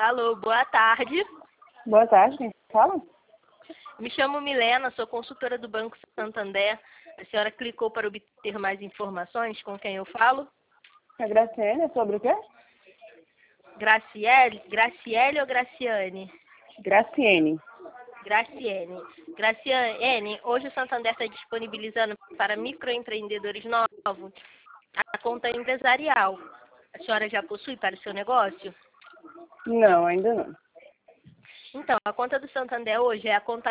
Alô, boa tarde. Boa tarde, quem fala? Me chamo Milena, sou consultora do Banco Santander. A senhora clicou para obter mais informações. Com quem eu falo? A Graciane, é sobre o quê? Graciele? Graciele ou Graciane? Graciene. Graciene. Graciane, hoje o Santander está disponibilizando para microempreendedores novos a conta empresarial. A senhora já possui para o seu negócio? Não, ainda não. Então, a conta do Santander hoje é a conta